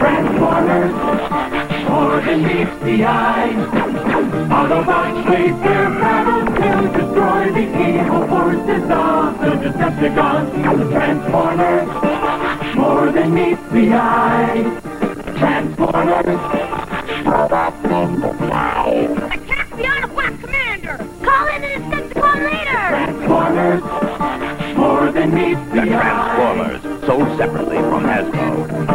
Transformers, more than meets the eye. Autobots wage their battles to destroy the evil forces of the Decepticons. Transformers, more than meets the eye. Transformers, robots in the sky. Attack the Autobot commander! Call in an Decepticon leader! Transformers, more than meets the eye. The Transformers, sold separately from Hasbro.